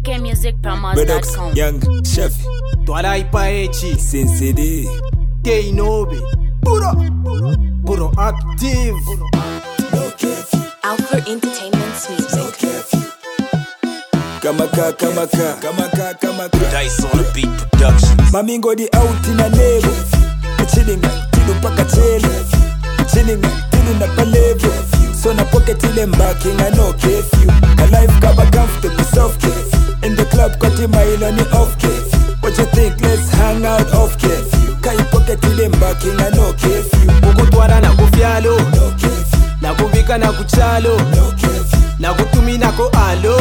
ckmusicpromos.com. Young chef Twala ipaechi Sincere Keinobe Puro active No curfew Alpha Entertainment's music. Kamaka Dice on the beat productions. Mami ngodi out in a level Chilling tilu paka chele Chilling tilu na palevo So na pocket ile mbaking I no curfew A life kaba comfortable soft In the club kati mailo ni off curfew What you think let's hang out off curfew Kai pocket ile mbaking I no curfew Kukutwara na kufyalo No curfew Na kuvika na kuchalo No curfew Na kutumina ko alo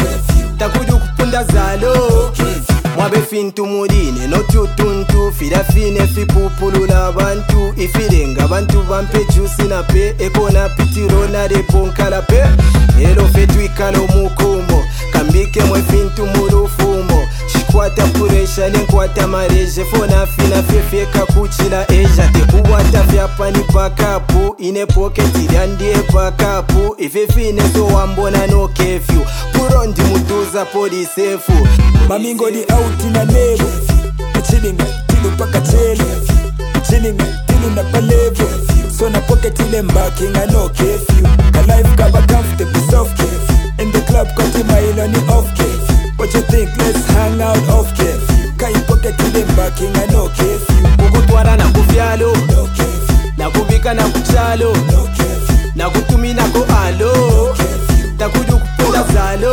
Takudu kupunda zalo Mwabe fintu mudine no tutuntu Fira fine fi pupulula bantu Ifirenga bantu bampe juicy na pe Eko na pitiro na reponkala pe Elo fetu ikalo mukumo Kambike mwe fintu murufumo Shikwata puresha nenkwata mareje Fona fina fefeka kuchila eja Tekuwata vyapa ni pakapu Ine pocket ilandie pakapu Ife fine so wambona no kefyu Purondi mutuza polisefu Mami ngodi out in a level Chilling tilu paka chele Chilling tilu na palevo So na pocket ile mbaking I no curfew A life kaba comfortable soft In the club kati mailo ni off curfew What you think let's hang out off curfew Kai pocket ile mbaking I no curfew Kukutwara na kufyalo No curfew Na kuvika na kuchalo No curfew Na kutumina ko alo Takudu kupunda zalo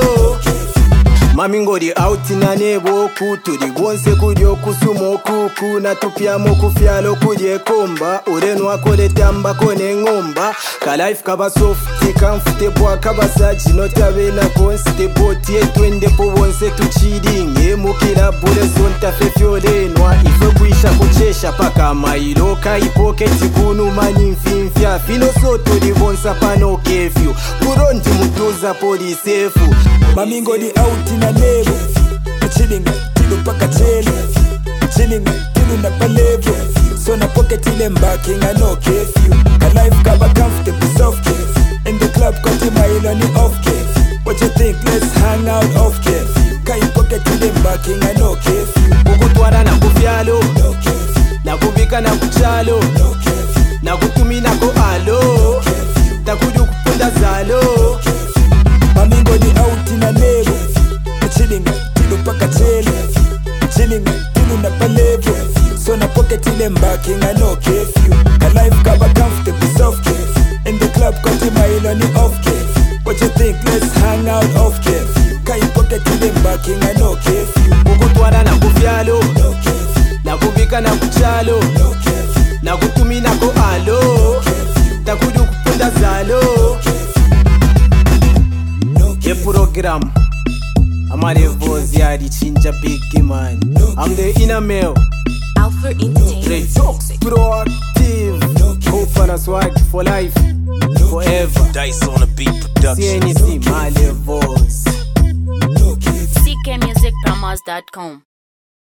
Mami ngodi out na nebo kuturi Gonse kudyo kusumo kuku Na tupyamo kufyalo kudye komba Urenu wakole tamba kone ngomba Ka life kaba soft comfortable Kaba saji notabe na constable Tie twende po wonse tuchidinge Mukila bule sonta fefyolenwa Ife kuisha kuchesha paka mailo Kai pocket kunu mani mfimfya Fino soto di bonsa pano kefyu Kurondi mutuza polisefu Mami ngodi out in a level Chilling tilu paka chele Chilling tilu na palevo So na pocket ile mbaking I no curfew A life kaba comfortable soft In the club kati mailo ni off curfew What you think let's hang out off curfew Kai pocket ile mbaking I no curfew Kukutwara na kufyalo No curfew Na kuvika na kuchalo No curfew Na kutumina ko alo Takudu kupunda zalo Mami ngodi out in a level Chilling tilu paka chele Chilling tilu na palevo So na pocket ile mbaking I no curfew A life kaba comfortable soft In the club kati mailo ni off curfew What you think let's hang out off curfew Kai pocket ile mbaking I no curfew Kukutwara na kufyalo No curfew Na kuvika na kuchalo No curfew Na kutumina ko alo Takudu kupunda zalo Ye program Amare voz yadi chinja big man I'm the inner male Alpha Entertainment's music. Proactive Hope and a swag for life Forever Dice on the beat productions. CNC Male voz ckmusicpromos.com.